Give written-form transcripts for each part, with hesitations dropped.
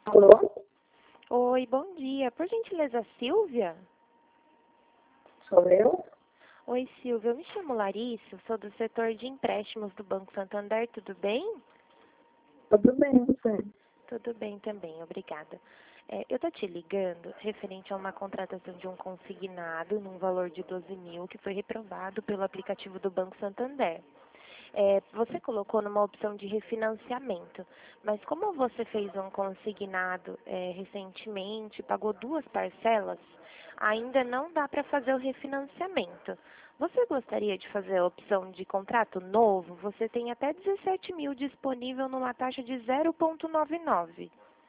Alô? Oi, bom dia. Por gentileza, Silvia? Sou eu? Oi, Silvia. Eu me chamo Larissa, sou do setor de empréstimos do Banco Santander. Tudo bem? Tudo bem, você? Tudo bem também, obrigada. Eu tô te ligando referente a uma contratação de um consignado num valor de 12 mil que foi reprovado pelo aplicativo do Banco Santander. Você colocou numa opção de refinanciamento, mas como você fez um consignado recentemente, pagou 2 parcelas, ainda não dá para fazer o refinanciamento. Você gostaria de fazer a opção de contrato novo? Você tem até 17 mil disponível numa taxa de 0,99.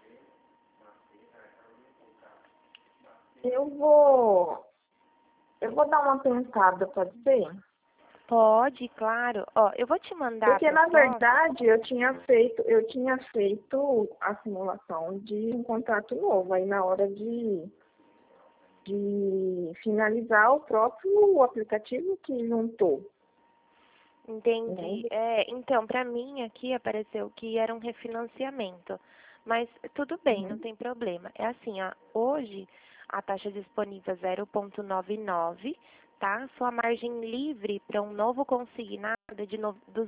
Eu vou, eu vou dar uma pensada, pode ser? Pode, claro. Ó, eu vou te mandar a Porque, na proposta. verdade, eu tinha feito a simulação de um contrato novo. Aí, na hora de finalizar, o próprio aplicativo que juntou, né? Entendi. Então, para mim aqui apareceu que era um refinanciamento. Mas tudo bem, não Uhum. tem problema. É assim, ó, hoje a taxa disponível é 0,99, tá? Sua margem livre para um novo consignado é de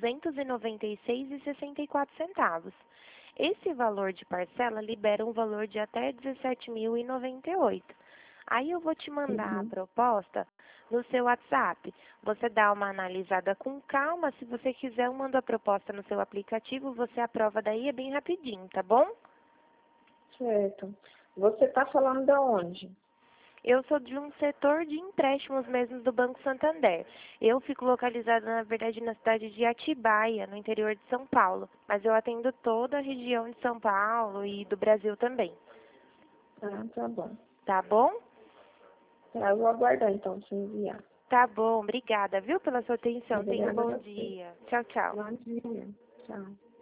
296,64 centavos. Esse valor de parcela libera um valor de até 17.098. Aí eu vou te mandar a Uhum. proposta no seu WhatsApp. Você dá uma analisada com calma. Se você quiser, eu mando a proposta no seu aplicativo. Você aprova daí, é bem rapidinho, tá bom? Certo. Você está falando de onde? Eu sou de um setor de empréstimos mesmo do Banco Santander. Eu fico localizada, na verdade, na cidade de Atibaia, no interior de São Paulo. Mas eu atendo toda a região de São Paulo e do Brasil também. Ah, tá bom. Tá bom? Tá, eu vou aguardar, então, se enviar. Tá bom. Obrigada, viu, pela sua atenção. Tenha um Obrigada a bom você. dia. Tchau, tchau. Bom dia. Tchau.